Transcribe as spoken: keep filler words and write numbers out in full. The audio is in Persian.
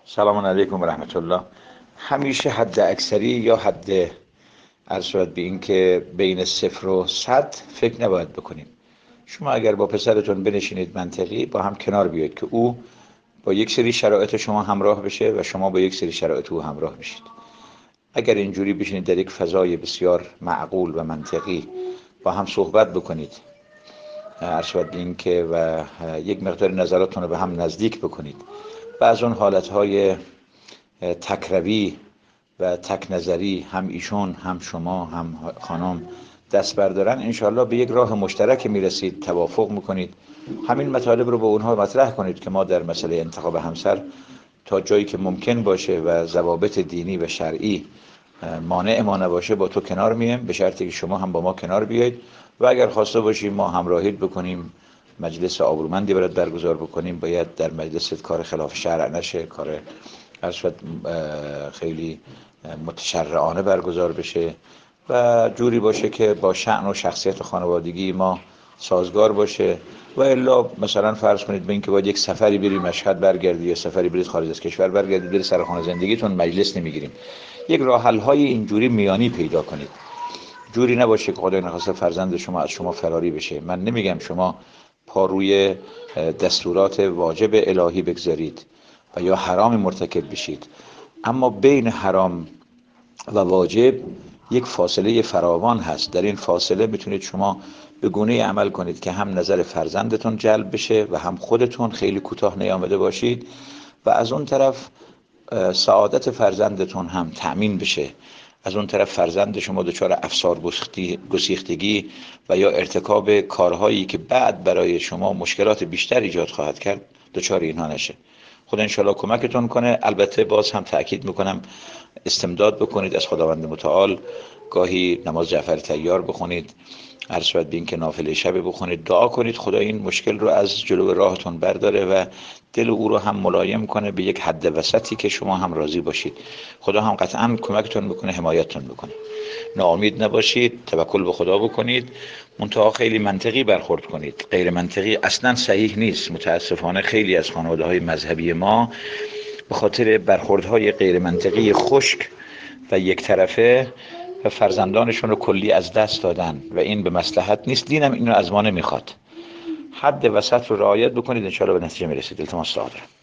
سلام علیکم و رحمت الله. همیشه حد اکثری یا حد عرض شود به این که بین صفر و صد فکر نباید بکنیم. شما اگر با پسرتون بنشینید منطقی با هم کنار بیاید که او با یک سری شرایط شما همراه بشه و شما با یک سری شرایط او همراه بشید. اگر اینجوری بشینید در یک فضای بسیار معقول و منطقی با هم صحبت بکنید، عرض شود به این که و یک مقدار نظراتتون رو به هم نزدیک بکنید و از اون حالتهای تکروی و تک نظری هم ایشون هم شما هم خانم دست بردارن، انشاءالله به یک راه مشترک میرسید، توافق میکنید، همین مطالب رو به اونها مطرح کنید که ما در مسئله انتخاب همسر تا جایی که ممکن باشه و ضوابط دینی و شرعی مانع ما نباشه با تو کنار میایم، به شرطی که شما هم با ما کنار بیایید و اگر خواسته باشیم ما همراهیت بکنیم، مجلس آبرومندی برات برگزار بکنیم، باید در مجلس کار خلاف شرع نشه، کار خیلی متشرعانه برگزار بشه و جوری باشه که با شأن و شخصیت خانوادگی ما سازگار باشه. و الا مثلا فرض کنید به این که باید یک سفری برید مشهد برگردید یا سفری برید خارج از کشور برگردید، برید سر خانه زندگیتون مجلس نمیگیریم. یک راه حل های اینجوری میانی پیدا کنید، جوری نباشه که خدای نخواسته فرزند شما از شما فراری بشه. من نمیگم شما پا روی دستورات واجب الهی بگذارید و یا حرام مرتکب بشید، اما بین حرام و واجب یک فاصله فراوان هست. در این فاصله میتونید شما به گونه‌ای عمل کنید که هم نظر فرزندتون جلب بشه و هم خودتون خیلی کوتاه نیامده باشید و از اون طرف سعادت فرزندتون هم تأمین بشه. از اون طرف فرزند شما دچار افسار گسیختگی و یا ارتکاب کارهایی که بعد برای شما مشکلات بیشتر ایجاد خواهد کرد دچار اینها نشه. خدا انشاءالله کمکتون کنه. البته باز هم تأکید میکنم استمداد بکنید از خداوند متعال، گاهی نماز جعفر تیار بخونید، عرض شود به این که نافله شب بخونید، دعا کنید خدا این مشکل رو از جلو راهتون برداره و دل او رو هم ملایم کنه به یک حد وسطی که شما هم راضی باشید. خدا هم قطعا کمکتون بکنه، حمایتتون بکنه. ناامید نباشید، توکل به خدا بکنید، منتها خیلی منطقی برخورد کنید. غیر منطقی اصلا صحیح نیست. متاسفانه خیلی از خانواده‌های مذهبی ما به خاطر برخوردهای غیر منطقی خشک و یک طرفه و فرزندانشون رو کلی از دست دادن و این به مصلحت نیست. دینم اینو از ما نمیخواد. حد وسط رو رعایت بکنید، انشاءالله به نتیجه میرسید. التماس دارم.